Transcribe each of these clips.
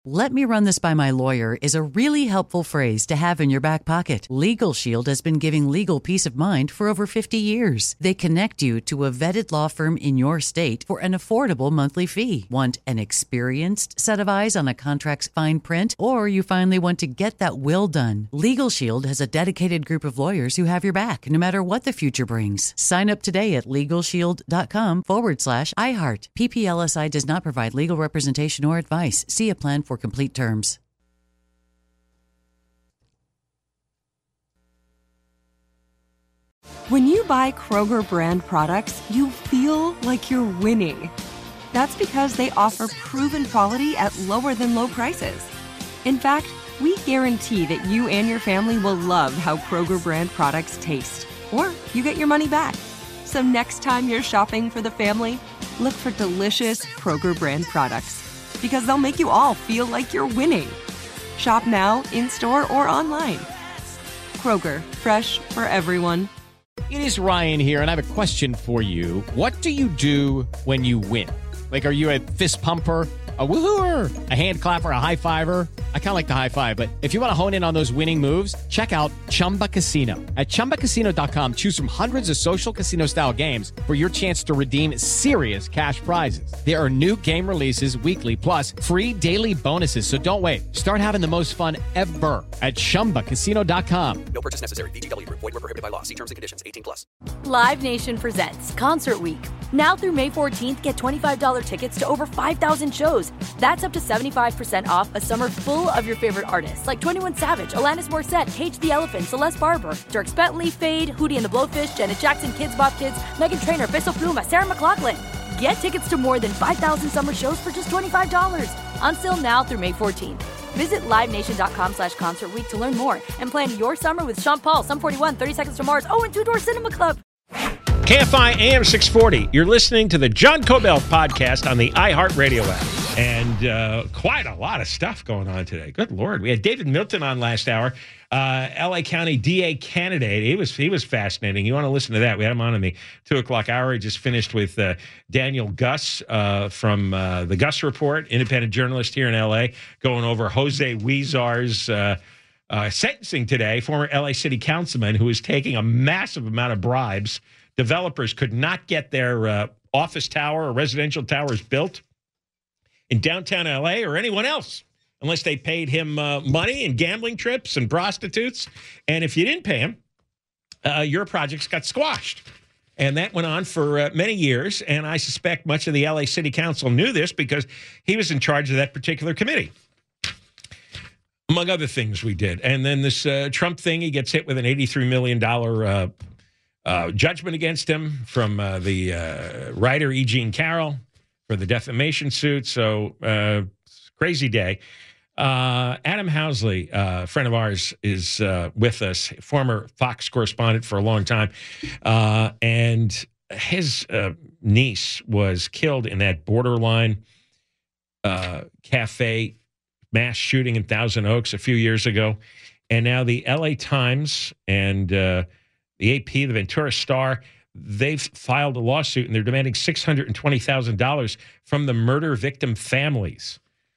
"Let me run this by my lawyer" is a really helpful phrase to have in your back pocket. Legal Shield has been giving legal peace of mind for over 50 years. They connect you to a vetted law firm in your state for an affordable monthly fee. Want an experienced set of eyes on a contract's fine print? Or you finally want to get that will done? Legal Shield has a dedicated group of lawyers who have your back, no matter what the future brings. Sign up today at LegalShield.com/iHeart. PPLSI does not provide legal representation or advice. See a plan for complete terms. When you buy Kroger brand products, you feel like you're winning. That's because they offer proven quality at lower than low prices. In fact, we guarantee that you and your family will love how Kroger brand products taste, or you get your money back. So next time you're shopping for the family, look for delicious Kroger brand products, because they'll make you all feel like you're winning. Shop now, in-store, or online. Kroger, fresh for everyone. It is Ryan here, and I have a question for you. What do you do when you win? Like, are you a fist pumper, a woo-hooer, a hand clapper, a high-fiver? I kind of like the high-five, but if you want to hone in on those winning moves, check out Chumba Casino. At ChumbaCasino.com, choose from hundreds of social casino-style games for your chance to redeem serious cash prizes. There are new game releases weekly, plus free daily bonuses, so don't wait. Start having the most fun ever at ChumbaCasino.com. No purchase necessary. VGW. Void where prohibited by law. See terms and conditions. 18+. Live Nation presents Concert Week. Now through May 14th, get $25 tickets to over 5,000 shows. That's up to 75% off a summer full of your favorite artists like 21 Savage, Alanis Morissette, Cage the Elephant, Celeste Barber, Dierks Bentley, Fade, Hootie and the Blowfish, Janet Jackson, Kids Bop Kids, Meghan Trainor, Bissell Pluma, Sarah McLachlan. Get tickets to more than 5,000 summer shows for just $25. Until now through May 14th. Visit LiveNation.com/Concert Week to learn more and plan your summer with Sean Paul, Sum 41, 30 Seconds to Mars, and Two Door Cinema Club. KFI AM 640. You're listening to the John Kobylt podcast on the iHeartRadio app. And quite a lot of stuff going on today. Good Lord. We had David Milton on last hour, LA County DA candidate. He was fascinating. You want to listen to that? We had him on in the 2 o'clock hour. He just finished with Daniel Gus from the Gus Report, independent journalist here in LA, going over Jose Huizar's sentencing today, former LA City councilman who is taking a massive amount of bribes. Developers could not get their office tower or residential towers built in downtown LA or anyone else unless they paid him money and gambling trips and prostitutes. And if you didn't pay him, your projects got squashed. And that went on for many years. And I suspect much of the LA City Council knew this because he was in charge of that particular committee, among other things we did. And then this Trump thing, he gets hit with an $83 million judgment against him from the writer E. Jean Carroll for the defamation suit. So crazy day. Adam Housley, a friend of ours, is with us, former Fox correspondent for a long time. And his niece was killed in that Borderline cafe mass shooting in Thousand Oaks a few years ago. And now the LA Times and the AP, the Ventura Star, they've filed a lawsuit and they're demanding $620,000 from the murder victim families.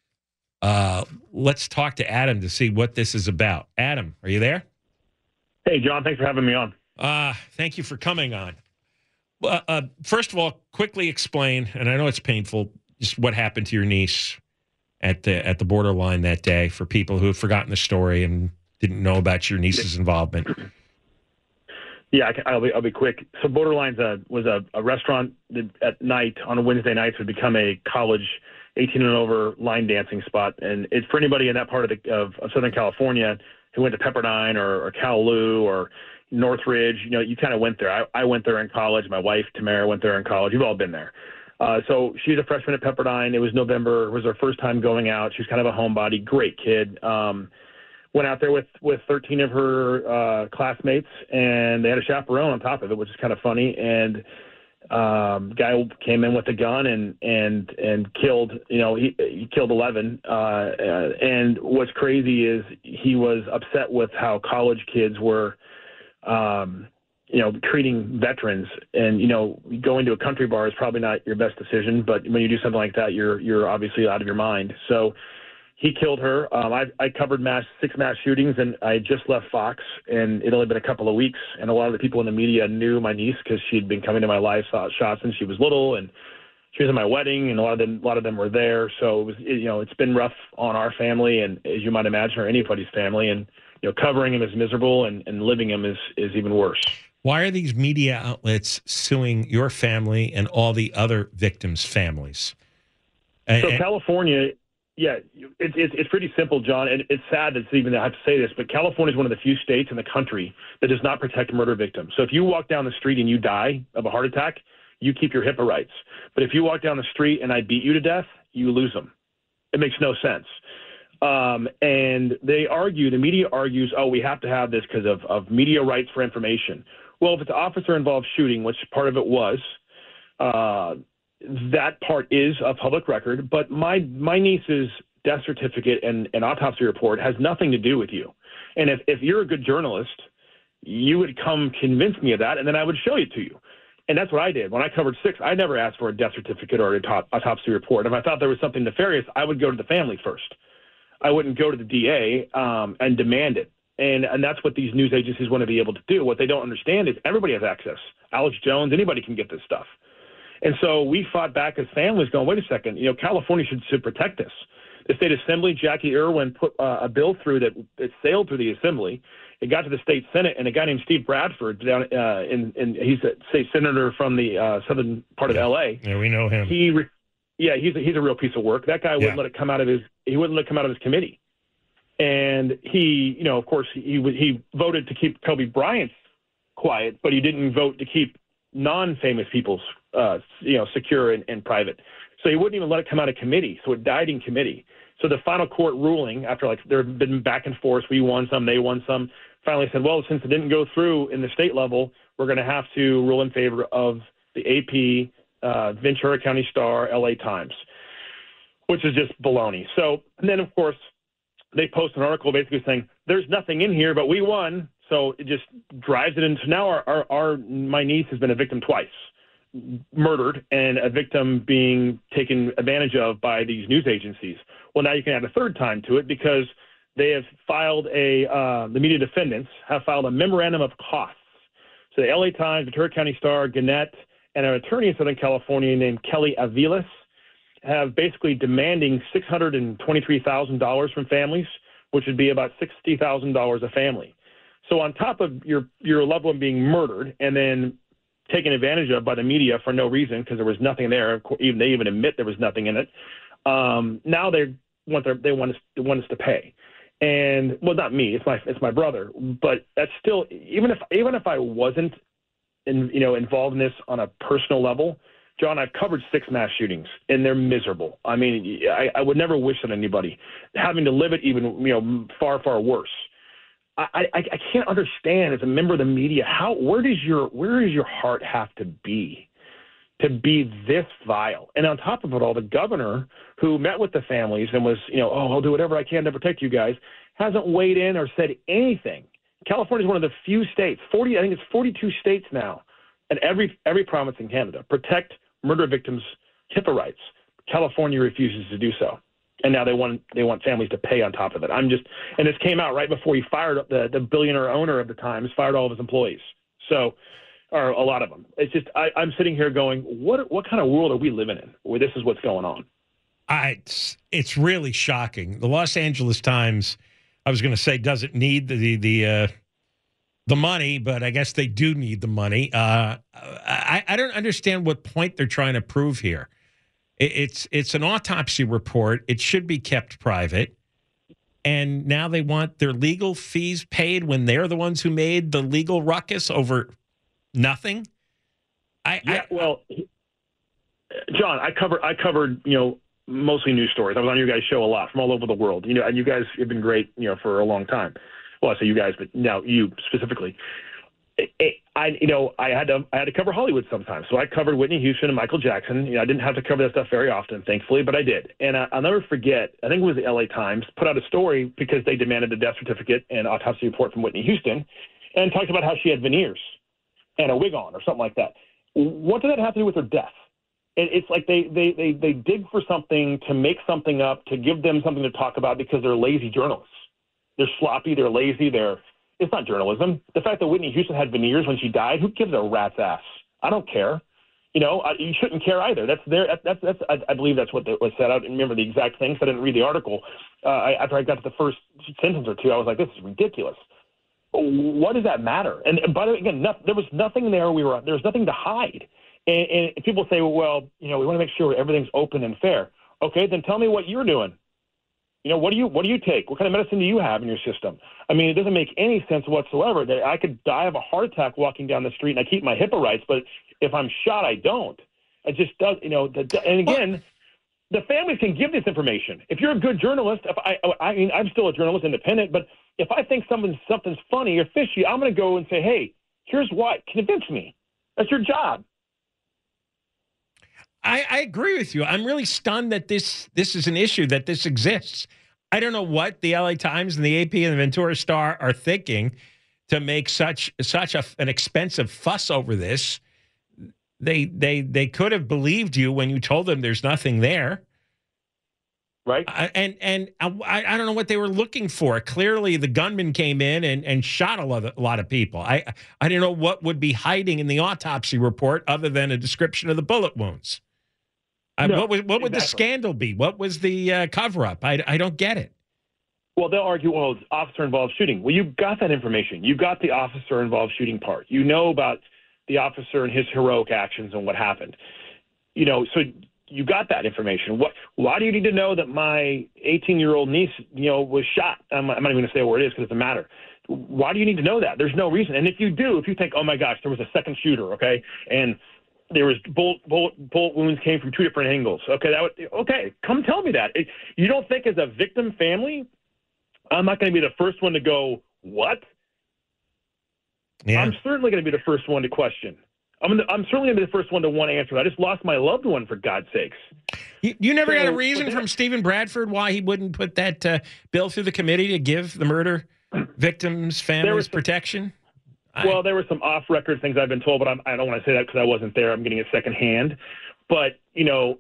Let's talk to Adam to see what this is about. Adam, are you there? Hey, John, thanks for having me on. Thank you for coming on. First of all, quickly explain, and I know it's painful, just what happened to your niece at the Borderline that day for people who have forgotten the story and didn't know about your niece's involvement. Yeah, I'll be quick. So Borderlines was a restaurant that at night, on Wednesday nights, would become a college 18 and over line dancing spot. And it's for anybody in that part of Southern California who went to Pepperdine or Kowloon or Northridge. You know, you kind of went there. I went there in college. My wife, Tamara, went there in college. You've all been there. So she's a freshman at Pepperdine. It was November. It was her first time going out. She was kind of a homebody, great kid. Went out there with 13 of her classmates, and they had a chaperone on top of it, which is kind of funny. And guy came in with a gun and killed. You know, he killed 11. And what's crazy is he was upset with how college kids were, treating veterans. And going to a country bar is probably not your best decision, but when you do something like that, you're obviously out of your mind. So he killed her. I covered six mass shootings, and I had just left Fox, and it only been a couple of weeks. And a lot of the people in the media knew my niece because she'd been coming to my live shots since she was little, and she was at my wedding, and a lot of them were there. So it was, it's been rough on our family, and as you might imagine, or anybody's family. And covering him is miserable, and living him is even worse. Why are these media outlets suing your family and all the other victims' families? So California. Yeah, it's pretty simple, John, and it's sad that I have to say this, but California is one of the few states in the country that does not protect murder victims. So if you walk down the street and you die of a heart attack, you keep your HIPAA rights. But if you walk down the street and I beat you to death, you lose them. It makes no sense. And the media argues, we have to have this because of media rights for information. Well, if it's an officer-involved shooting, which part of it was, that part is a public record, but my niece's death certificate and autopsy report has nothing to do with you. And if you're a good journalist, you would come convince me of that, and then I would show it to you. And that's what I did. When I covered 6, I never asked for a death certificate or an autopsy report. If I thought there was something nefarious, I would go to the family first. I wouldn't go to the DA and demand it. And that's what these news agencies want to be able to do. What they don't understand is everybody has access. Alex Jones, anybody can get this stuff. And so we fought back as families going, wait a second, California should protect this. The state assembly, Jackie Irwin put a bill through that it sailed through the assembly. It got to the state senate, and a guy named Steve Bradford down he's a state senator from the southern part of L.A. Yeah, we know him. He's a real piece of work. That guy wouldn't let it come out of his committee. And he, of course, he voted to keep Kobe Bryant quiet, but he didn't vote to keep non-famous people's secure and private. So he wouldn't even let it come out of committee. So it died in committee. So the final court ruling, after there have been back and forth, we won some, they won some, finally said, well, since it didn't go through in the state level, we're going to have to rule in favor of the AP, Ventura County Star, LA Times, which is just baloney. So, and then of course, they post an article basically saying there's nothing in here, but we won. So it just drives it into now my niece has been a victim twice, murdered, and a victim being taken advantage of by these news agencies. Well, now you can add a third time to it because they have filed the media defendants have filed a memorandum of costs. So the LA Times, Ventura County Star, Gannett, and an attorney in Southern California named Kelly Aviles have basically demanding $623,000 from families, which would be about $60,000 a family. So on top of your loved one being murdered and then taken advantage of by the media for no reason because there was nothing there, they even admit there was nothing in it. Now they want us to pay, and well, not me, it's my brother, but that's still even if I wasn't involved in this on a personal level, John, I've covered 6 mass shootings, and they're miserable. I mean, I would never wish on anybody having to live it even far, far worse. I can't understand as a member of the media where does your heart have to be this vile? And on top of it all, the governor who met with the families and was I'll do whatever I can to protect you guys hasn't weighed in or said anything. California is one of the few states, I think it's 42 states now, and every province in Canada protect murder victims' HIPAA rights. California refuses to do so. And now they want families to pay on top of it. And this came out right before he fired the billionaire owner of the Times, fired all of his employees. So, or a lot of them. It's just I'm sitting here going, what kind of world are we living in where this is what's going on? It's really shocking. The Los Angeles Times, I was going to say, doesn't need the money, but I guess they do need the money. I don't understand what point they're trying to prove here. It's an autopsy report. It should be kept private. And now they want their legal fees paid when they're the ones who made the legal ruckus over nothing. Well, John, I covered mostly news stories. I was on your guys' show a lot from all over the world. And you guys have been great, for a long time. Well, I say you guys, but now you specifically. I had to cover Hollywood sometimes. So I covered Whitney Houston and Michael Jackson. I didn't have to cover that stuff very often, thankfully, but I did. And I'll never forget, I think it was the LA Times, put out a story because they demanded the death certificate and autopsy report from Whitney Houston and talked about how she had veneers and a wig on or something like that. What did that have to do with her death? it's like they dig for something to make something up, to give them something to talk about because they're lazy journalists. They're sloppy, they're lazy, it's not journalism. The fact that Whitney Houston had veneers when she died, who gives a rat's ass? I don't care. You shouldn't care either. I believe that's what was said. I don't remember the exact thing, so I didn't read the article. After I got to the first sentence or two, I was like, this is ridiculous. What does that matter? And by the way, again, there was nothing there. There was nothing to hide. And people say, well, we want to make sure everything's open and fair. Okay, then tell me what you're doing. What do you take? What kind of medicine do you have in your system? I mean, it doesn't make any sense whatsoever that I could die of a heart attack walking down the street and I keep my HIPAA rights, but if I'm shot, I don't. It just does, and again, the families can give this information. If you're a good journalist, I'm still a journalist, independent, but if I think something's funny or fishy, I'm going to go and say, hey, here's why. Convince me. That's your job. I agree with you. I'm really stunned that this is an issue, that this exists. I don't know what the LA Times and the AP and the Ventura Star are thinking to make such an expensive fuss over this. They could have believed you when you told them there's nothing there. Right. And I don't know what they were looking for. Clearly, the gunman came in and shot a lot of people. I didn't know what would be hiding in the autopsy report other than a description of the bullet wounds. What would the scandal be? What was the cover-up? I don't get it. Well, they'll argue, well, it's officer-involved shooting. Well, you got that information. You got the officer-involved shooting part. You know about the officer and his heroic actions and what happened. So you got that information. Why do you need to know that my 18-year-old niece, was shot? I'm not even going to say where it is because it doesn't matter. Why do you need to know that? There's no reason. And if you think, oh, my gosh, there was a second shooter, okay, and there was bullet wounds came from two different angles. Okay, come tell me that. You don't think as a victim family, I'm not going to be the first one to go, what? Yeah. I'm certainly going to be the first one to question. I'm certainly going to be the first one to want to answer. I just lost my loved one, for God's sakes. You never got a reason from Stephen Bradford why he wouldn't put that bill through the committee to give the murder victims' families protection? Well, there were some off-record things I've been told, but I don't want to say that because I wasn't there. I'm getting it secondhand. But, I know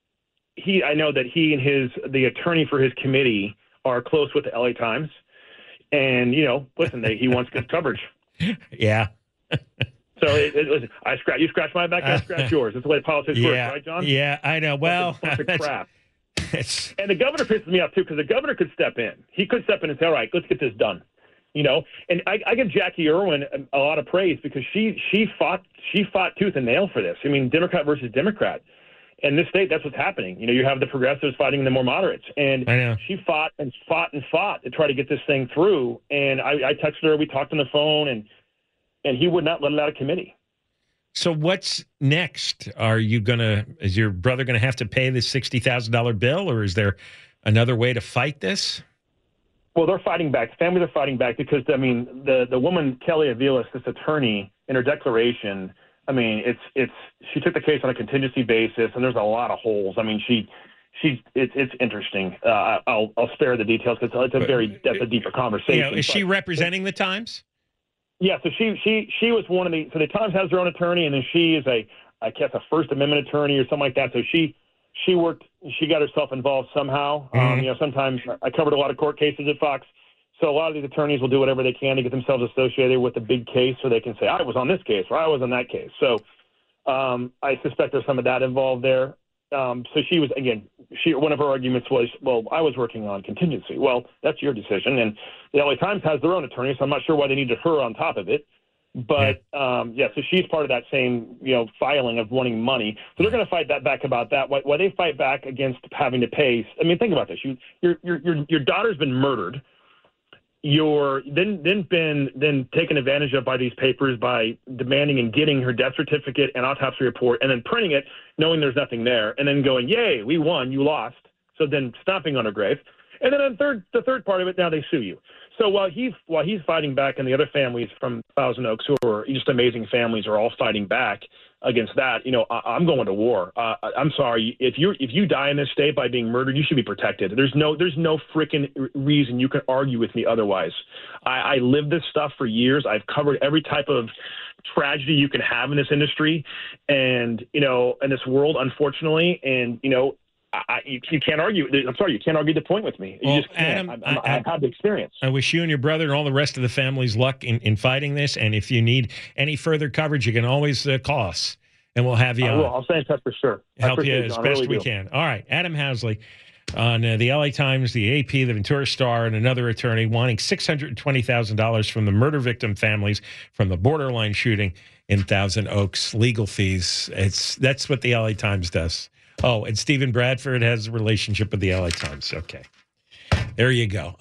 that he and the attorney for his committee are close with the LA Times. And, listen, he wants good coverage. Yeah. So you scratch my back, I scratch yours. That's the way politics works, right, John? Yeah, I know. Well, that's crap. And the governor pisses me off, too, because the governor could step in. He could step in and say, all right, let's get this done. And I give Jackie Irwin a lot of praise because she fought tooth and nail for this. I mean, Democrat versus Democrat. In this state, that's what's happening. You have the progressives fighting the more moderates. And she fought and fought and fought to try to get this thing through. And I texted her. We talked on the phone, and he would not let it out of committee. So what's next? Is your brother going to have to pay this $60,000 bill, or is there another way to fight this? Well, they're fighting back. Families are fighting back because, the woman, Kelly Aviles, this attorney, in her declaration, she took the case on a contingency basis, and there's a lot of holes. It's interesting. I'll spare the details because that's a deeper conversation. Is she representing the Times? Yeah, so she was one of the. So the Times has their own attorney, and then she is a First Amendment attorney or something like that. So she worked. She got herself involved somehow. Sometimes I covered a lot of court cases at Fox. So a lot of these attorneys will do whatever they can to get themselves associated with a big case so they can say, I was on this case or I was on that case. So I suspect there's some of that involved there. So she was, again, one of her arguments was, well, I was working on contingency. Well, that's your decision. And the LA Times has their own attorney, so I'm not sure why they needed her on top of it. But, so she's part of that same, filing of wanting money. So they're going to fight that back about that. Why they fight back against having to pay. Think about this. Your daughter's been murdered. You're then taken advantage of by these papers by demanding and getting her death certificate and autopsy report and then printing it, knowing there's nothing there, and then going, yay, we won, you lost. So then stomping on her grave. And then the third part of it, now they sue you. So while he's fighting back, and the other families from Thousand Oaks, who are just amazing families, are all fighting back against that, I'm going to war. I'm sorry, if you die in this state by being murdered, you should be protected. There's no freaking reason you can argue with me otherwise. I lived this stuff for years. I've covered every type of tragedy you can have in this industry and, in this world, unfortunately. And, you can't argue. I'm sorry, you can't argue the point with me. You just can't. Adam, I've had the experience. I wish you and your brother and all the rest of the family's luck in fighting this. And if you need any further coverage, you can always call us, and we'll have you on. I'll stay in touch for sure. Help you as best we can. All right, Adam Housley on the LA Times, the AP, the Ventura Star, and another attorney wanting $620,000 from the murder victim families from the borderline shooting in Thousand Oaks. Legal fees. That's what the LA Times does. Oh, and Stephen Bradford has a relationship with the LA Times. Okay. There you go.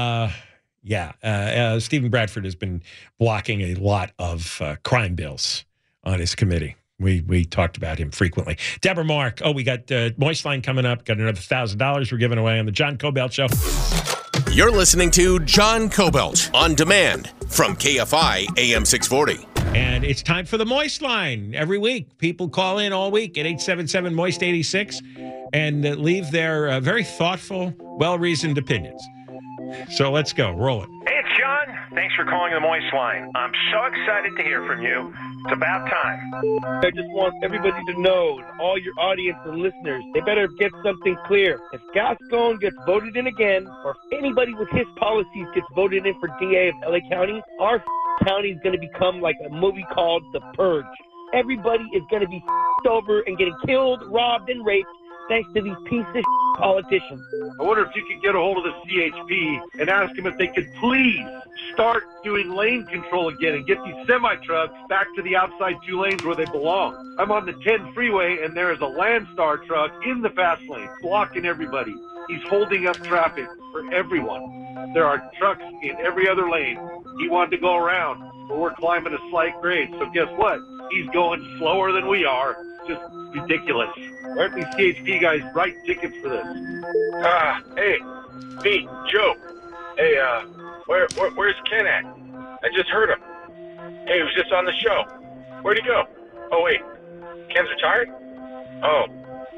Stephen Bradford has been blocking a lot of crime bills on his committee. We talked about him frequently. Deborah Mark. Oh, we got Moist Line coming up. Got another $1,000 we're giving away on the John Cobelt Show. You're listening to John Cobelt on demand from KFI AM 640. And it's time for the Moist Line. Every week, people call in all week at 877-MOIST-86 and leave their very thoughtful, well-reasoned opinions. So let's go. Roll it. Hey, it's John. Thanks for calling the Moist Line. I'm so excited to hear from you. It's about time. I just want everybody to know, all your audience and listeners, they better get something clear. If Gascon gets voted in again, or if anybody with his policies gets voted in for DA of LA County, our county is going to become like a movie called The Purge. Everybody is going to be over and getting killed, robbed, and raped thanks to these pieces of politicians. I wonder if you could get a hold of the CHP and ask them if they could please start doing lane control again and get these semi-trucks back to the outside 2 lanes where they belong. I'm on the 10 freeway and there is a Landstar truck in the fast lane blocking everybody. He's holding up traffic for everyone. There are trucks in every other lane. He wanted to go around, but we're climbing a slight grade. So guess what? He's going slower than we are. Just ridiculous. Why aren't these CHP guys writing tickets for this? Hey, me, Joe. Hey, where's Ken at? I just heard him. Hey, he was just on the show. Where'd he go? Oh, wait. Ken's retired? Oh.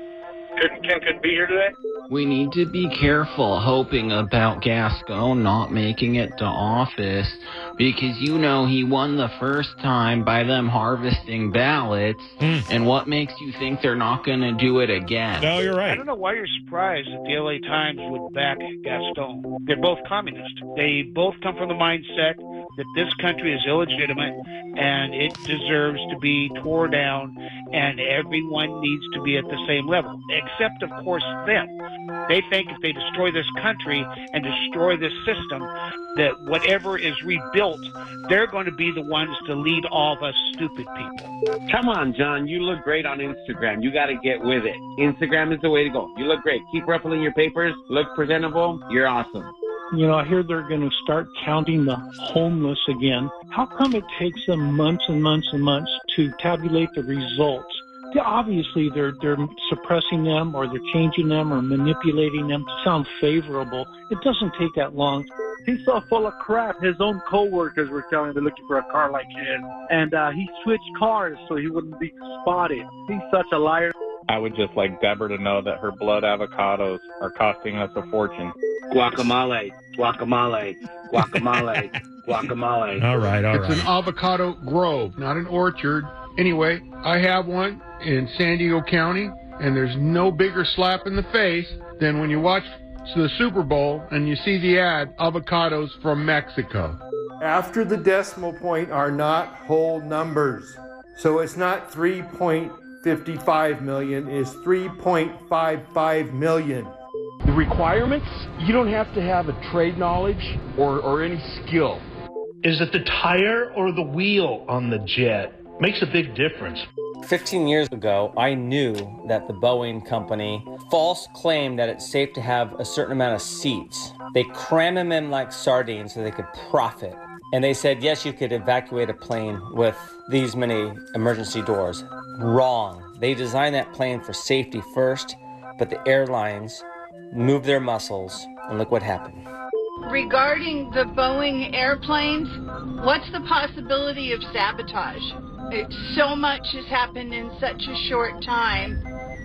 Ken couldn't be here today? We need to be careful hoping about Gascon not making it to office because he won the first time by them harvesting ballots. And what makes you think they're not going to do it again? No, you're right. I don't know why you're surprised that the LA Times would back Gascon. They're both communist. They both come from the mindset that this country is illegitimate and it deserves to be torn down and everyone needs to be at the same level, except, of course, them. They think if they destroy this country and destroy this system, that whatever is rebuilt, they're going to be the ones to lead all of us stupid people. Come on, John. You look great on Instagram. You got to get with it. Instagram is the way to go. You look great. Keep ruffling your papers. Look presentable. You're awesome. I hear they're going to start counting the homeless again. How come it takes them months and months and months to tabulate the results? Obviously, they're suppressing them or they're changing them or manipulating them to sound favorable. It doesn't take that long. He's so full of crap. His own co-workers were telling him they're looking for a car like his. And he switched cars so he wouldn't be spotted. He's such a liar. I would just like Deborah to know that her blood avocados are costing us a fortune. Guacamole, guacamole, guacamole, guacamole. All right. It's an avocado grove, not an orchard. Anyway, I have one in San Diego County, and there's no bigger slap in the face than when you watch the Super Bowl and you see the ad, avocados from Mexico. After the decimal point are not whole numbers. So it's not 3.55 million, it's 3.55 million. The requirements, you don't have to have a trade knowledge or any skill. Is it the tire or the wheel on the jet? Makes a big difference. 15 years ago, I knew that the Boeing company false claimed that it's safe to have a certain amount of seats. They cram them in like sardines so they could profit. And they said, yes, you could evacuate a plane with these many emergency doors. Wrong. They designed that plane for safety first, but the airlines moved their muscles, and look what happened. Regarding the Boeing airplanes, what's the possibility of sabotage? So much has happened in such a short time.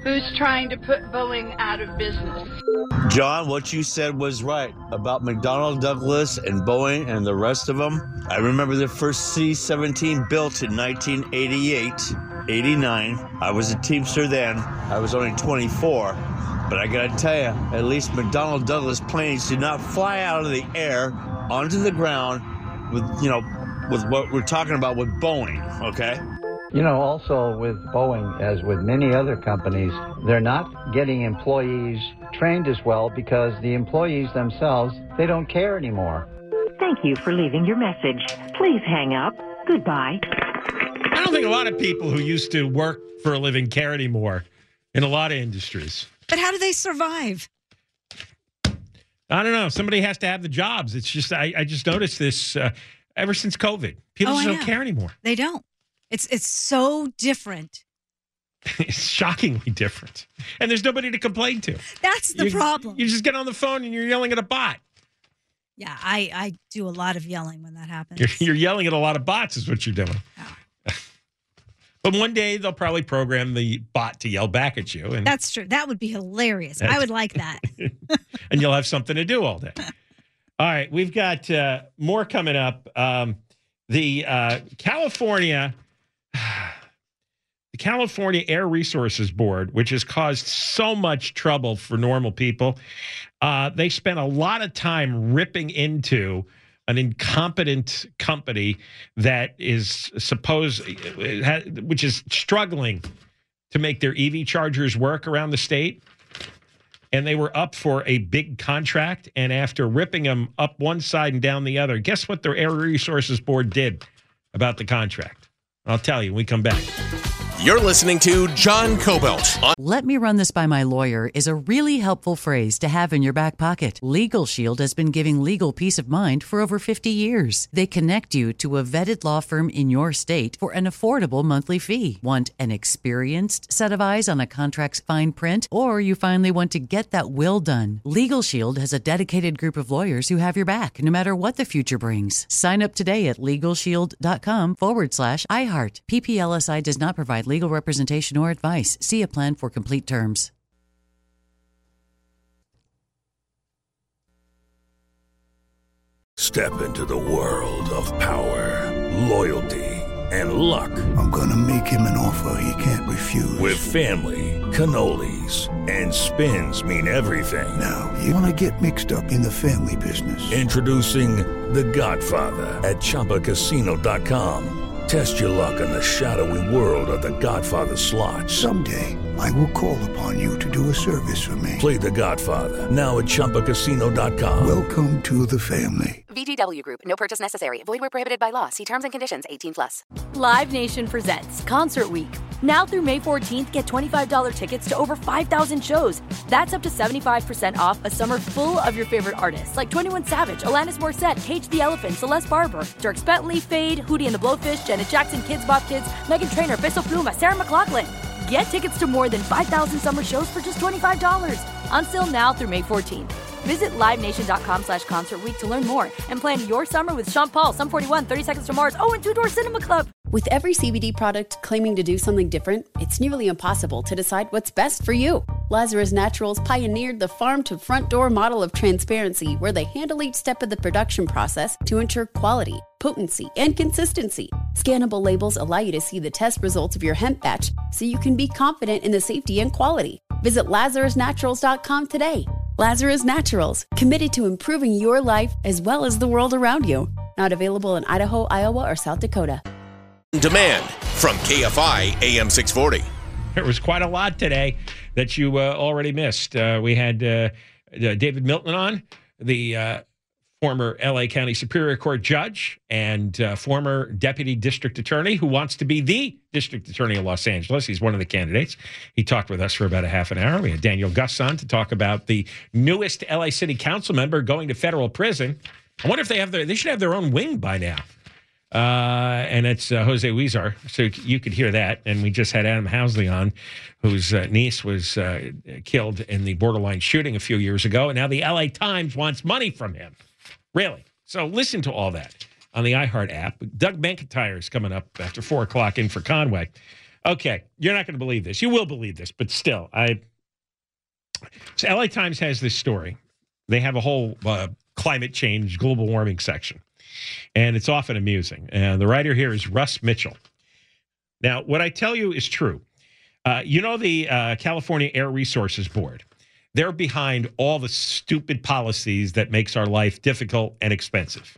who's trying to put Boeing out of business. John, what you said was right about McDonnell Douglas and Boeing and the rest of them. I remember the first C-17 built in 1988, 89. I was a Teamster then. I was only 24. But I gotta tell you, at least McDonnell Douglas planes did not fly out of the air onto the ground with what we're talking about with Boeing, okay? Also with Boeing, as with many other companies, they're not getting employees trained as well because the employees themselves, they don't care anymore. Thank you for leaving your message. Please hang up. Goodbye. I don't think a lot of people who used to work for a living care anymore in a lot of industries. But how do they survive? I don't know. Somebody has to have the jobs. It's just, I just noticed this ever since COVID. People just don't care anymore. They don't. It's so different. It's shockingly different. And there's nobody to complain to. That's the problem. You just get on the phone and you're yelling at a bot. Yeah, I do a lot of yelling when that happens. You're yelling at a lot of bots is what you're doing. Oh. But one day they'll probably program the bot to yell back at you. And that's true. That would be hilarious. I would like that. And you'll have something to do all day. All right, we've got more coming up. The California Air Resources Board, which has caused so much trouble for normal people, they spent a lot of time ripping into an incompetent company that is which is struggling to make their EV chargers work around the state. And they were up for a big contract. And after ripping them up one side and down the other, guess what their Air Resources Board did about the contract? I'll tell you when we come back. You're listening to John Kobylt. Let me run this by my lawyer is a really helpful phrase to have in your back pocket. Legal Shield has been giving legal peace of mind for over 50 years. They connect you to a vetted law firm in your state for an affordable monthly fee. Want an experienced set of eyes on a contract's fine print? Or you finally want to get that will done? Legal Shield has a dedicated group of lawyers who have your back, no matter what the future brings. Sign up today at LegalShield.com/iHeart. PPLSI does not provide legal representation or advice. See a plan for complete terms. Step into the world of power, loyalty, and luck. I'm gonna make him an offer he can't refuse. With family, cannolis, and spins mean everything. Now, you wanna get mixed up in the family business. Introducing The Godfather at ChumbaCasino.com. Test your luck in the shadowy world of The Godfather slot. Someday, I will call upon you to do a service for me. Play The Godfather, now at ChumbaCasino.com. Welcome to the family. VGW Group. No purchase necessary. Void where prohibited by law. See terms and conditions. 18+. Live Nation presents Concert Week. Now through May 14th, get $25 tickets to over 5,000 shows. That's up to 75% off a summer full of your favorite artists like 21 Savage, Alanis Morissette, Cage the Elephant, Celeste Barber, Dierks Bentley, Fade, Hootie and the Blowfish, Janet Jackson, Kids Bop Kids, Meghan Trainor, Peso Pluma, Sarah McLachlan. Get tickets to more than 5,000 summer shows for just $25. On sale now through May 14th. Visit LiveNation.com/Concert Week to learn more and plan your summer with Sean Paul, Sum 41, 30 Seconds to Mars, and Two Door Cinema Club. With every CBD product claiming to do something different, it's nearly impossible to decide what's best for you. Lazarus Naturals pioneered the farm-to-front-door model of transparency, where they handle each step of the production process to ensure quality, potency, and consistency. Scannable labels allow you to see the test results of your hemp batch, so you can be confident in the safety and quality. Visit LazarusNaturals.com today. Lazarus Naturals, committed to improving your life as well as the world around you. Not available in Idaho, Iowa, or South Dakota. Demand from KFI AM 640. There was quite a lot today that you already missed. We had David Milton on, the former LA County Superior Court judge and former deputy district attorney who wants to be the district attorney of Los Angeles. He's one of the candidates. He talked with us for about a half an hour. We had Daniel Gus on to talk about the newest LA City Council member going to federal prison. I wonder if they should have their own wing by now. And it's Jose Huizar, so you could hear that. And we just had Adam Housley on, whose niece was killed in the borderline shooting a few years ago. And now the LA Times wants money from him. Really? So listen to all that on the iHeart app. Doug McIntyre is coming up after 4 o'clock in for Conway. Okay, you're not going to believe this. You will believe this, but still, So LA Times has this story. They have a whole climate change, global warming section, and it's often amusing. And the writer here is Russ Mitchell. Now, what I tell you is true. You know the California Air Resources Board. They're behind all the stupid policies that makes our life difficult and expensive.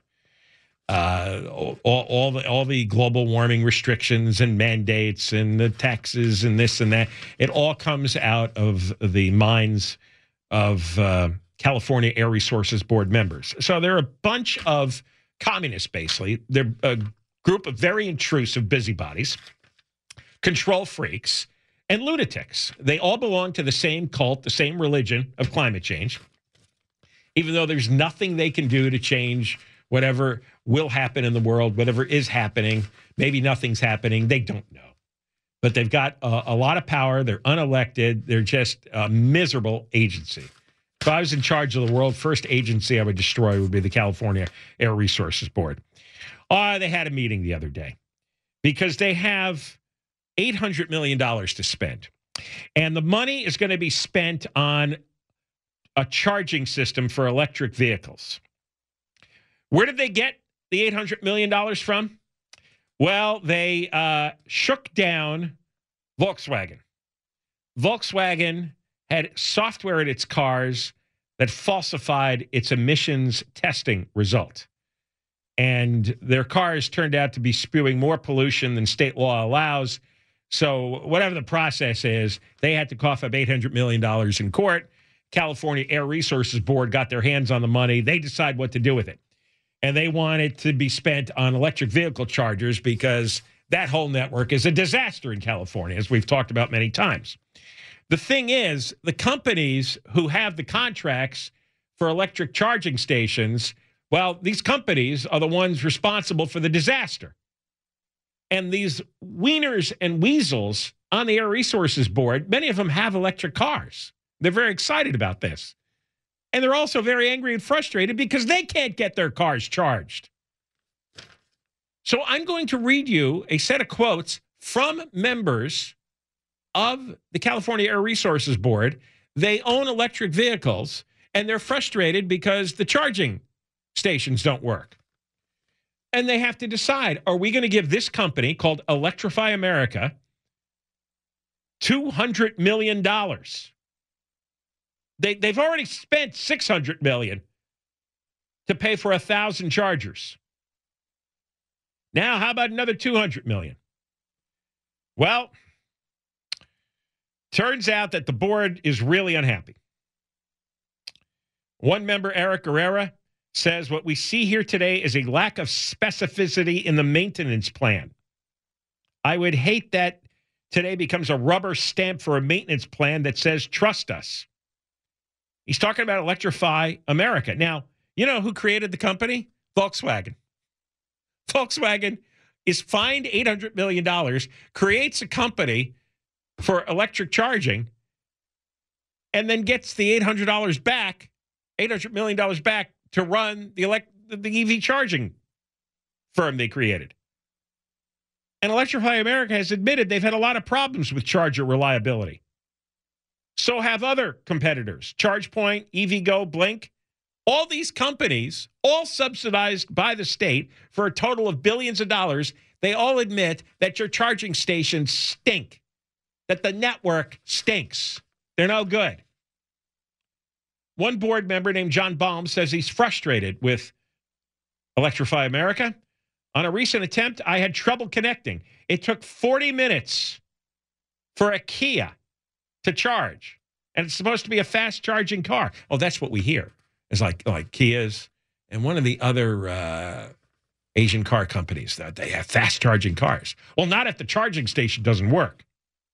All the global warming restrictions and mandates and the taxes and this and that. It all comes out of the minds of California Air Resources Board members. So they're a bunch of communists, basically. They're a group of very intrusive busybodies, control freaks, and lunatics. They all belong to the same cult, the same religion of climate change, even though there's nothing they can do to change whatever will happen in the world, whatever is happening. Maybe nothing's happening. They don't know. But they've got a lot of power. They're unelected. They're just a miserable agency. If I was in charge of the world, first agency I would destroy would be the California Air Resources Board. They had a meeting the other day because they have $800 million to spend. And the money is going to be spent on a charging system for electric vehicles. Where did they get the $800 million from? Well, they shook down Volkswagen. Volkswagen had software in its cars that falsified its emissions testing result. And their cars turned out to be spewing more pollution than state law allows. So whatever the process is, they had to cough up $800 million in court. California Air Resources Board got their hands on the money. They decide what to do with it. And they want it to be spent on electric vehicle chargers because that whole network is a disaster in California, as we've talked about many times. The thing is, the companies who have the contracts for electric charging stations, well, these companies are the ones responsible for the disaster. And these wieners and weasels on the Air Resources Board, many of them have electric cars. They're very excited about this. And they're also very angry and frustrated because they can't get their cars charged. So I'm going to read you a set of quotes from members of the California Air Resources Board. They own electric vehicles, and they're frustrated because the charging stations don't work. And they have to decide, are we going to give this company called Electrify America $200 million? They've already spent $600 million to pay for 1,000 chargers. Now, how about another $200 million? Well, turns out that the board is really unhappy. One member, Eric Herrera, says what we see here today is a lack of specificity in the maintenance plan. I would hate that today becomes a rubber stamp for a maintenance plan that says, trust us. He's talking about Electrify America. Now, you know who created the company? Volkswagen. Volkswagen is fined $800 million, creates a company for electric charging, and then gets the $800 back, $800 million back to run the EV charging firm they created. And Electrify America has admitted they've had a lot of problems with charger reliability. So have other competitors, ChargePoint, EVgo, Blink. All these companies, all subsidized by the state for a total of billions of dollars, they all admit that your charging stations stink, that the network stinks. They're no good. One board member named John Baum says he's frustrated with Electrify America. On a recent attempt, I had trouble connecting. It took 40 minutes for a Kia to charge. And it's supposed to be a fast charging car. Oh, that's what we hear. It's like Kias and one of the other Asian car companies that they have fast charging cars. Well, not if the charging station doesn't work.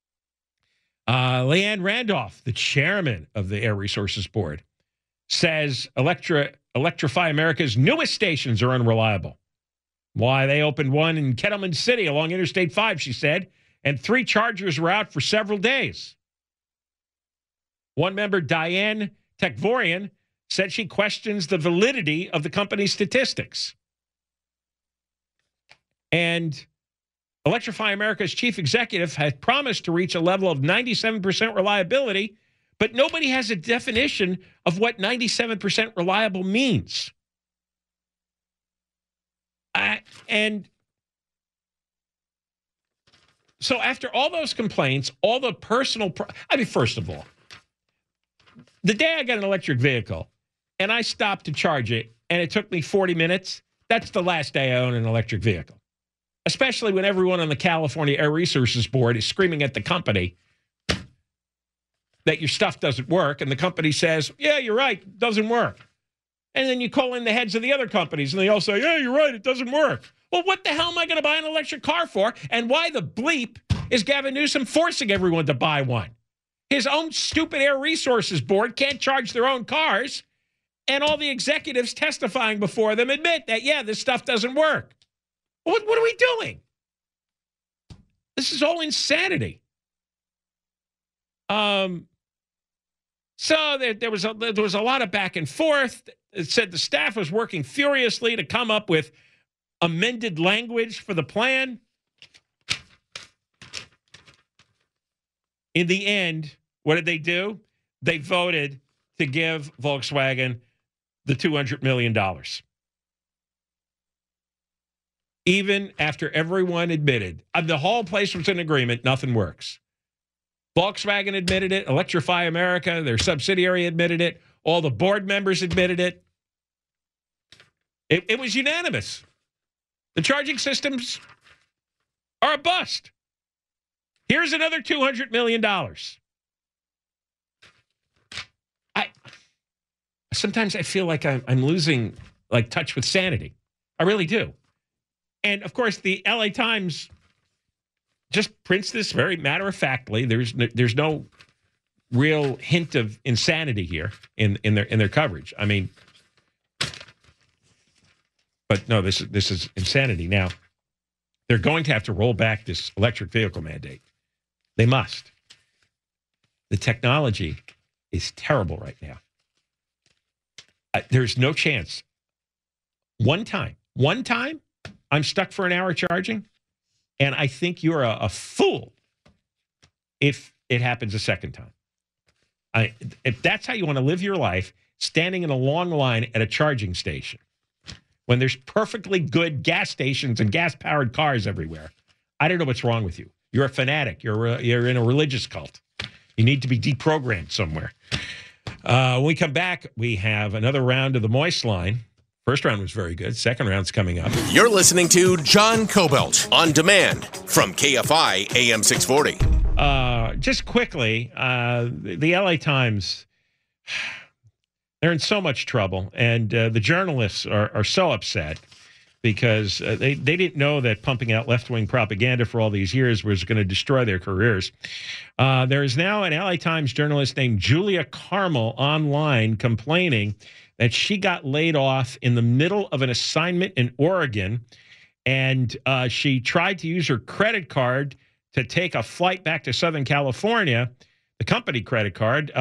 Leanne Randolph, the chairman of the Air Resources Board, says Electrify America's newest stations are unreliable. Why, they opened one in Kettleman City along Interstate 5, she said, and 3 chargers were out for several days. One member, Diane Tekvorian, said she questions the validity of the company's statistics. And Electrify America's chief executive has promised to reach a level of 97% reliability, but nobody has a definition of what 97% reliable means. And so after all those complaints, all the personal... first of all, the day I got an electric vehicle and I stopped to charge it and it took me 40 minutes, that's the last day I own an electric vehicle. Especially when everyone on the California Air Resources Board is screaming at the company that your stuff doesn't work, and the company says, yeah, you're right, it doesn't work. And then you call in the heads of the other companies, and they all say, yeah, you're right, it doesn't work. Well, what the hell am I going to buy an electric car for? And why the bleep is Gavin Newsom forcing everyone to buy one? His own stupid Air Resources Board can't charge their own cars, and all the executives testifying before them admit that, yeah, this stuff doesn't work. What are we doing? This is all insanity. So there was a lot of back and forth. It said the staff was working furiously to come up with amended language for the plan. In the end, what did they do? They voted to give Volkswagen the $200 million. Even after everyone admitted, the whole place was in agreement, nothing works. Volkswagen admitted it. Electrify America, their subsidiary, admitted it. All the board members admitted it. It was unanimous. The charging systems are a bust. Here's another $200 million. Sometimes I feel like I'm losing touch with sanity. I really do. And, of course, the LA Times just prints this very matter-of-factly. There's no real hint of insanity here in their coverage. I mean, but no, this is insanity. Now, they're going to have to roll back this electric vehicle mandate. They must. The technology is terrible right now. There's no chance. One time, I'm stuck for an hour charging, and I think you're a fool if it happens a second time. If that's how you want to live your life, standing in a long line at a charging station, when there's perfectly good gas stations and gas-powered cars everywhere, I don't know what's wrong with you. You're a fanatic. You're in a religious cult. You need to be deprogrammed somewhere. When we come back, we have another round of the Moist Line. First round was very good. Second round's coming up. You're listening to John Kobylt on demand from KFI AM 640. Just quickly, the LA Times, they're in so much trouble, and the journalists are so upset because they didn't know that pumping out left-wing propaganda for all these years was going to destroy their careers. There is now an LA Times journalist named Julia Carmel online complaining that she got laid off in the middle of an assignment in Oregon, and she tried to use her credit card to take a flight back to Southern California, the company credit card,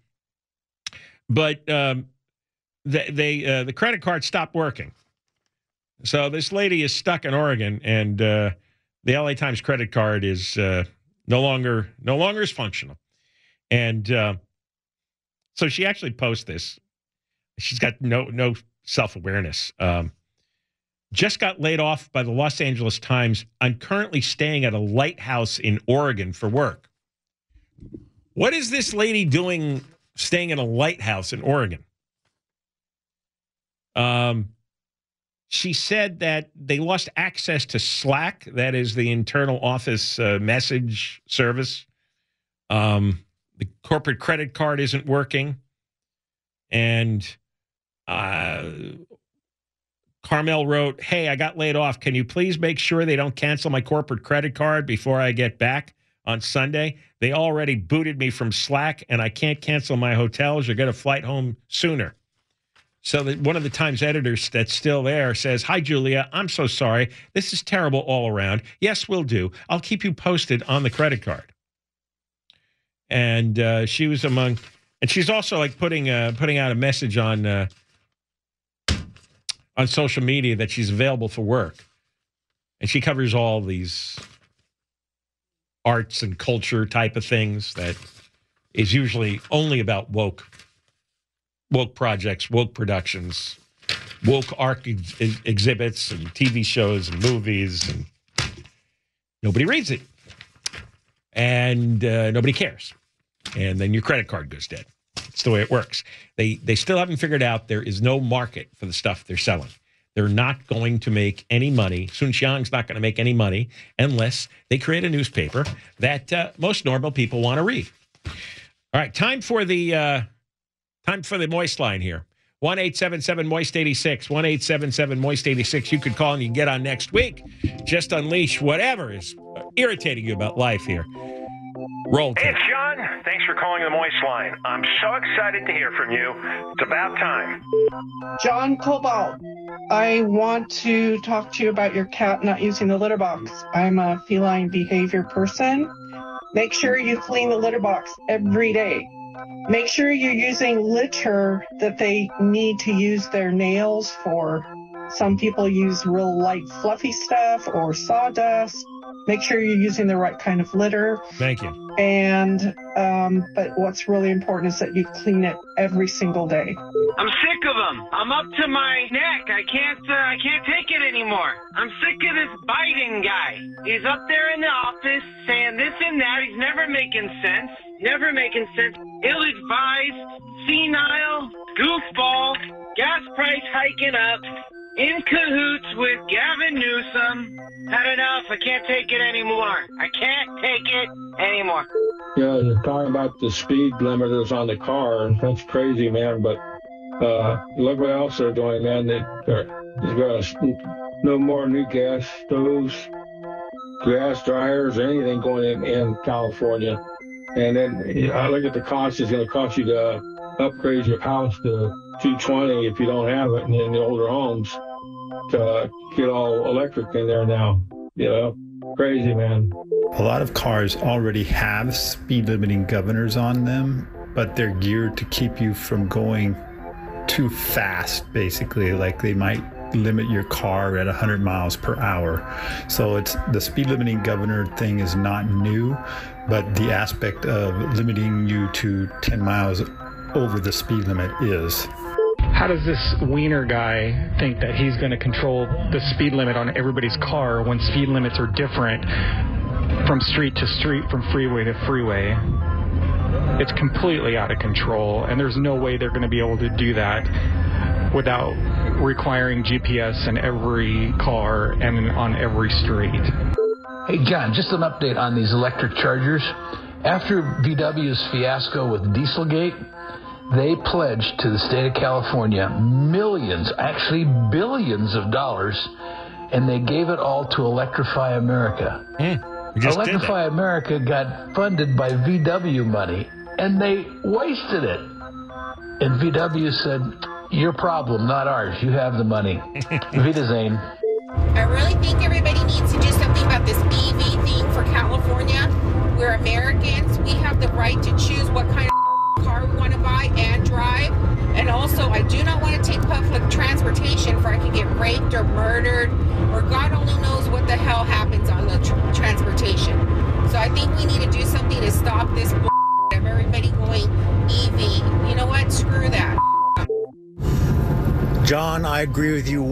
but the credit card stopped working. So this lady is stuck in Oregon, and the LA Times credit card is no longer is functional. And so she actually posts this. She's got no self-awareness. Just got laid off by the Los Angeles Times. I'm currently staying at a lighthouse in Oregon for work. What is this lady doing staying in a lighthouse in Oregon? She said that they lost access to Slack. That is the internal office message service. The corporate credit card isn't working. And Carmel wrote, "Hey, I got laid off. Can you please make sure they don't cancel my corporate credit card before I get back on Sunday? They already booted me from Slack, and I can't cancel my hotels or get a flight home sooner." So one of the Times editors that's still there says, "Hi, Julia. I'm so sorry. This is terrible all around. Yes, will do. I'll keep you posted on the credit card." And she was among, and she's also like putting out a message on social media that she's available for work, and she covers all these arts and culture type of things that is usually only about woke projects, woke productions, woke art exhibits and TV shows and movies, and nobody reads it. And nobody cares. And then your credit card goes dead. It's the way it works. They still haven't figured out there is no market for the stuff they're selling. They're not going to make any money. Sun Xiang's not going to make any money unless they create a newspaper that most normal people want to read. All right, time for the Moist line here. 1-877-MOIST-86, 1-877-MOIST-86. You could call and you can get on next week. Just unleash whatever is irritating you about life here. Roll tape. Hey, it's John. Thanks for calling the Moist line. I'm so excited to hear from you. It's about time. John Cobalt, I want to talk to you about your cat not using the litter box. I'm a feline behavior person. Make sure you clean the litter box every day. Make sure you're using litter that they need to use their nails for. Some people use real light fluffy stuff or sawdust. Make sure you're using the right kind of litter. Thank you. And but what's really important is that you clean it every single day. I'm sick of him. I'm up to my neck. I can't take it anymore. I'm sick of this Biden guy. He's up there in the office saying this and that. He's never making sense. Never making sense. Ill-advised, senile, goofball, gas price hiking up, in cahoots with Gavin Newsom. Had enough. I can't take it anymore. I can't take it anymore. Yeah, you're talking about the speed limiters on the car. That's crazy, man. But look what else they're doing, man. There's got no more new gas stoves, gas dryers, anything going in California. And then I look at the cost. It's going to cost you to upgrade your house to 220 if you don't have it in the older homes to get all electric in there now. You know, crazy, man. A lot of cars already have speed limiting governors on them, but they're geared to keep you from going too fast, basically. Like they might limit your car at 100 miles per hour. So it's the speed limiting governor thing is not new, but the aspect of limiting you to 10 miles over the speed limit is. How does this wiener guy think that he's going to control the speed limit on everybody's car when speed limits are different from street to street, from freeway to freeway? It's completely out of control, and there's no way they're going to be able to do that without requiring GPS in every car and on every street. Hey, John, just an update on these electric chargers. After VW's fiasco with Dieselgate, they pledged to the state of California millions, actually billions of dollars, and they gave it all to Electrify America. Electrify America got funded by VW money, and they wasted it. And VW said, your problem, not ours. You have the money. Wiedersehen. I really think everybody needs to do something about this EV thing for California. We're Americans. We have the right to choose what kind of car we want to buy and drive. And also, I do not want to take public transportation for I can get raped or murdered, or God only knows what the hell happens on the transportation. So I think we need to do something to stop this of everybody going EV. You know what? Screw that. John, I agree with you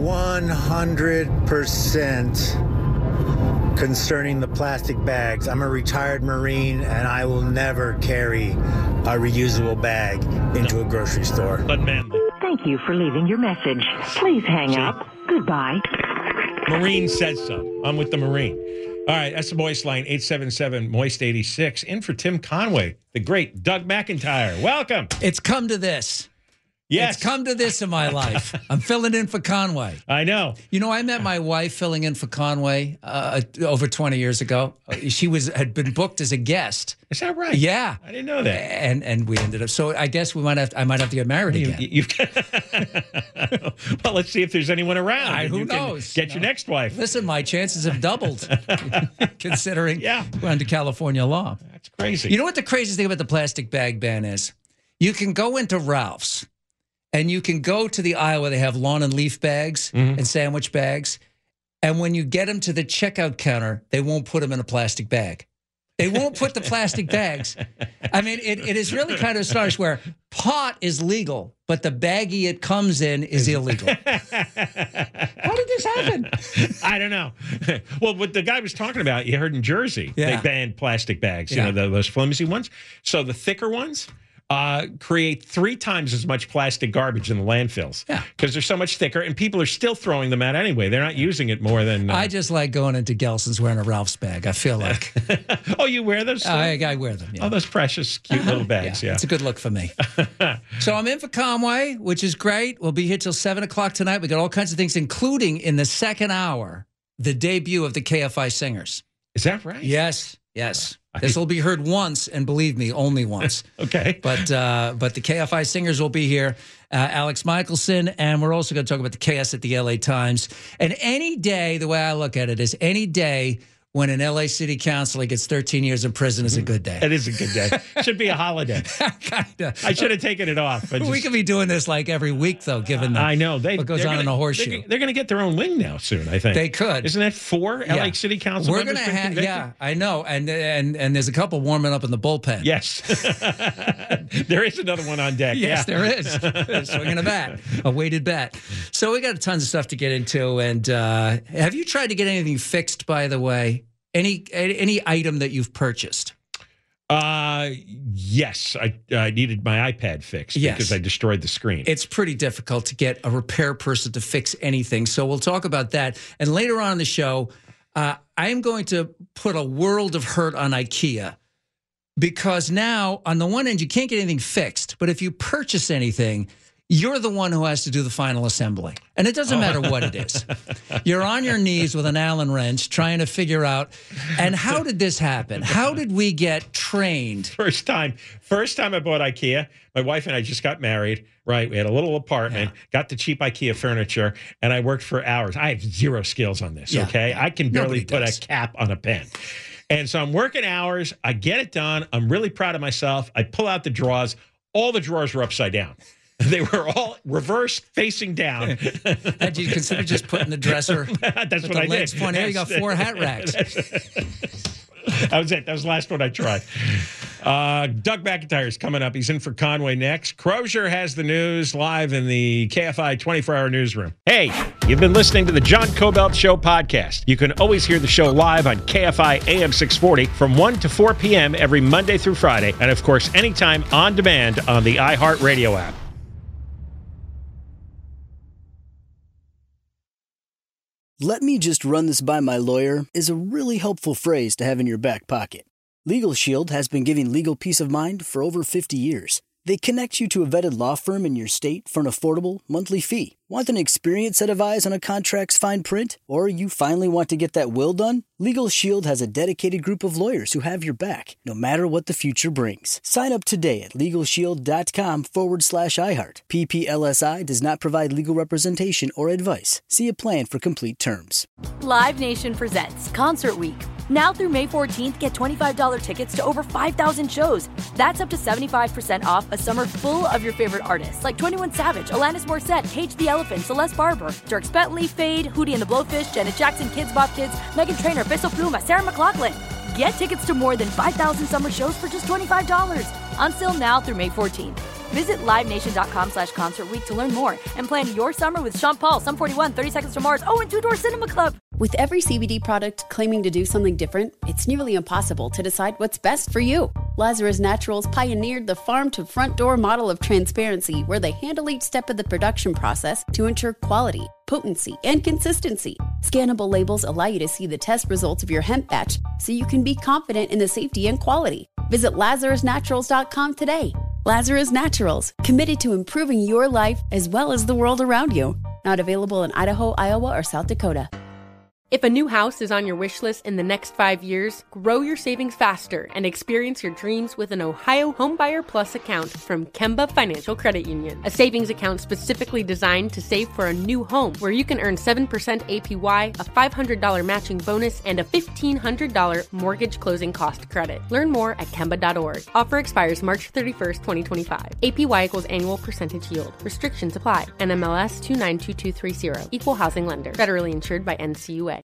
100% concerning the plastic bags. I'm a retired Marine, and I will never carry a reusable bag into a grocery store. But manly. Thank you for leaving your message. Please hang up. Goodbye. Marine says so. I'm with the Marine. All right, that's the Moist line, 877-MOIST-86. In for Tim Conway, the great Doug McIntyre. Welcome. It's come to this. Yes. It's come to this in my life. I'm filling in for Conway. I know. You know, I met my wife filling in for Conway over 20 years ago. She had been booked as a guest. Is that right? Yeah. I didn't know that. And we ended up. So I guess I might have to get married again. Well, let's see if there's anyone around. Who knows? Get your next wife. Listen, my chances have doubled considering we're under California law. That's crazy. You know what the craziest thing about the plastic bag ban is? You can go into Ralph's. And you can go to the aisle where they have lawn and leaf bags and sandwich bags. And when you get them to the checkout counter, they won't put them in a plastic bag. They won't put the plastic bags. I mean, it is really kind of astonishing where pot is legal, but the baggie it comes in is illegal. How did this happen? I don't know. Well, what the guy was talking about, you heard in Jersey, they banned plastic bags, you know, those flimsy ones. So the thicker ones create 3 times as much plastic garbage in the landfills because they're so much thicker, and people are still throwing them out anyway. They're not using it more than... I just like going into Gelson's wearing a Ralph's bag. I feel like... Oh, you wear those? I wear them, Oh, those precious, cute little bags, It's a good look for me. So I'm in for Conway, which is great. We'll be here till 7 o'clock tonight. We got all kinds of things, including in the second hour, the debut of the KFI Singers. Is that right? Yes. This will be heard once, and believe me, only once. Okay. But the KFI Singers will be here. Alex Michelson, and we're also going to talk about the chaos at the LA Times. And any day, the way I look at it is any day when an LA City Councilor gets 13 years in prison is a good day. It is a good day. Should be a holiday. Kinda. I should have taken it off. We could be doing this like every week, though, given I know. what goes on in a horseshoe. They're going to get their own wing now soon, I think. They could. Isn't that 4 LA City Council We're members going to been convicted? have, I know. And there's a couple warming up in the bullpen. Yes. There is another one on deck. Yes, there is. Swinging a bat, a weighted bat. So we got tons of stuff to get into. And have you tried to get anything fixed, by the way? Any item that you've purchased? Yes. I needed my iPad fixed because I destroyed the screen. It's pretty difficult to get a repair person to fix anything. So we'll talk about that. And later on in the show, I am going to put a world of hurt on IKEA because now, on the one end, you can't get anything fixed. But if you purchase anything, you're the one who has to do the final assembly. And it doesn't matter what it is. You're on your knees with an Allen wrench trying to figure out, and how did this happen? How did we get trained? First time I bought IKEA, my wife and I just got married, right? We had a little apartment, got the cheap IKEA furniture, and I worked for hours. I have 0 skills on this, okay? I can barely put a cap on a pen. And so I'm working hours. I get it done. I'm really proud of myself. I pull out the drawers. All the drawers were upside down. They were all reversed, facing down. Had you consider just putting the dresser That's what I did. Legs pointing out, you got 4 hat racks. That was it. That was the last one I tried. Doug McIntyre is coming up. He's in for Conway next. Crozier has the news live in the KFI 24-hour newsroom. Hey, you've been listening to the John Cobelt Show podcast. You can always hear the show live on KFI AM 640 from 1 to 4 p.m. every Monday through Friday. And, of course, anytime on demand on the iHeartRadio app. "Let me just run this by my lawyer" is a really helpful phrase to have in your back pocket. Legal Shield has been giving legal peace of mind for over 50 years. They connect you to a vetted law firm in your state for an affordable monthly fee. Want an experienced set of eyes on a contract's fine print? Or you finally want to get that will done? Legal Shield has a dedicated group of lawyers who have your back, no matter what the future brings. Sign up today at LegalShield.com/iHeart. PPLSI does not provide legal representation or advice. See a plan for complete terms. Live Nation presents Concert Week. Now through May 14th, get $25 tickets to over 5,000 shows. That's up to 75% off a summer full of your favorite artists like 21 Savage, Alanis Morissette, Cage the Elephant, Celeste Barber, Dierks Bentley, Fade, Hootie and the Blowfish, Janet Jackson, Kids Bop Kids, Meghan Trainor, Peso Pluma, Sarah McLachlan. Get tickets to more than 5,000 summer shows for just $25. Until now through May 14th. Visit LiveNation.com/Concert Week to learn more and plan your summer with Sean Paul, Sum 41, 30 Seconds to Mars, and Two Door Cinema Club. With every CBD product claiming to do something different, it's nearly impossible to decide what's best for you. Lazarus Naturals pioneered the farm-to-front-door model of transparency, where they handle each step of the production process to ensure quality, potency, and consistency. Scannable labels allow you to see the test results of your hemp batch, so you can be confident in the safety and quality. Visit LazarusNaturals.com today. Lazarus Naturals, committed to improving your life as well as the world around you. Not available in Idaho, Iowa, or South Dakota. If a new house is on your wish list in the next 5 years, grow your savings faster and experience your dreams with an Ohio Homebuyer Plus account from Kemba Financial Credit Union. A savings account specifically designed to save for a new home, where you can earn 7% APY, a $500 matching bonus, and a $1,500 mortgage closing cost credit. Learn more at Kemba.org. Offer expires March 31st, 2025. APY equals annual percentage yield. Restrictions apply. NMLS 292230. Equal housing lender. Federally insured by NCUA.